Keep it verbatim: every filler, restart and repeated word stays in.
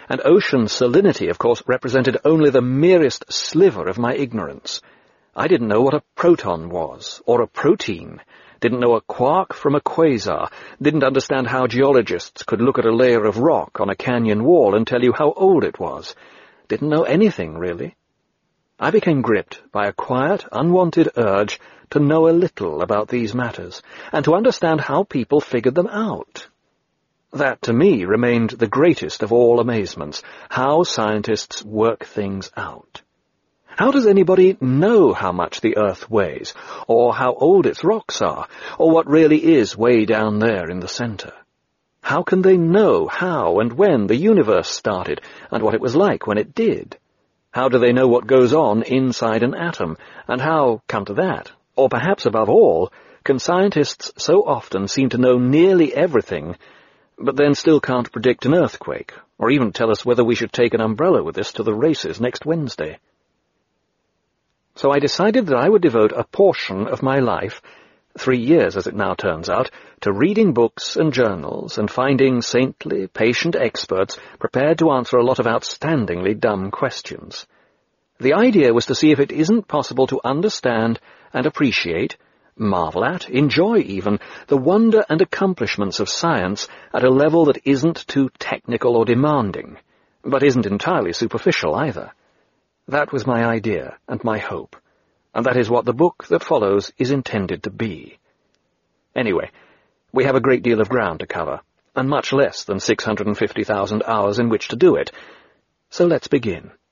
and ocean salinity, of course, represented only the merest sliver of my ignorance. I didn't know what a proton was, or a protein, didn't know a quark from a quasar, didn't understand how geologists could look at a layer of rock on a canyon wall and tell you how old it was, didn't know anything, really. I became gripped by a quiet, unwanted urge to know a little about these matters, and to understand how people figured them out. That, to me, remained the greatest of all amazements, how scientists work things out. How does anybody know how much the Earth weighs, or how old its rocks are, or what really is way down there in the center? How can they know how and when the universe started, and what it was like when it did? How do they know what goes on inside an atom, and how, come to that, or perhaps above all, can scientists so often seem to know nearly everything, but then still can't predict an earthquake, or even tell us whether we should take an umbrella with us to the races next Wednesday? So I decided that I would devote a portion of my life, three years as it now turns out, to reading books and journals and finding saintly, patient experts prepared to answer a lot of outstandingly dumb questions. The idea was to see if it isn't possible to understand and appreciate, marvel at, enjoy even, the wonder and accomplishments of science at a level that isn't too technical or demanding, but isn't entirely superficial either. That was my idea and my hope, and that is what the book that follows is intended to be. Anyway, we have a great deal of ground to cover, and much less than six hundred fifty thousand hours in which to do it, so let's begin.